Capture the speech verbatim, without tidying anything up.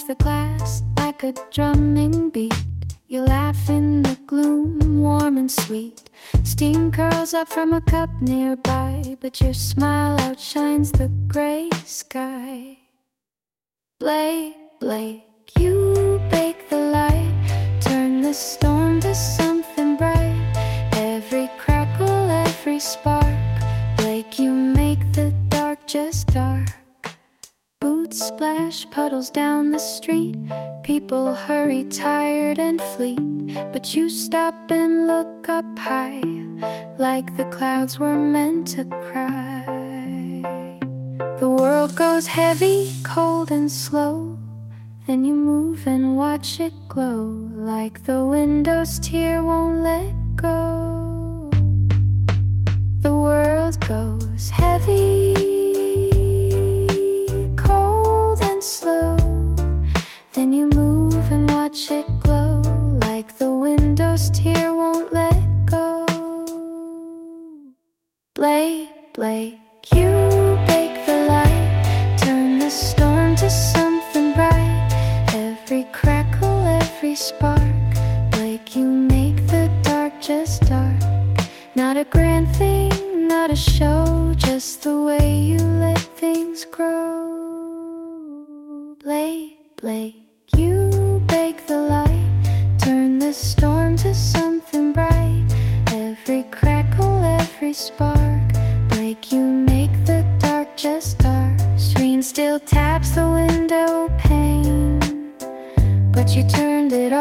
the glass like a drumming beat. You laugh in the gloom, warm and sweet. Steam curls up from a cup nearby, but your smile outshines the gray sky. Blake, Blake, you bake the light, turn the storm to something bright. Every crackle, every spark, Blake, you make the dark just dark. Boots splash puddles down the street. People hurry, tired and fleet, but you stop and look up high, like the clouds were meant to cry. The world goes heavy, cold and slow, then you move and watch it glow, like the window's tear won't let go. The world goes heavy, cold and slow, then you move and watch it glow, like the window's tear won't let go. Blake, Blake, you bake the light, turn the storm to something bright. Every crackle, every spark, Blake, you make the dark just dark. Not a grand thing, not a show, just the way you let things grow. Blake, Blake, you bake the light, turn the storm to something bright. Every crackle, every spark, Blake, you make the dark just dark. Screen still taps the window pane, but you turned it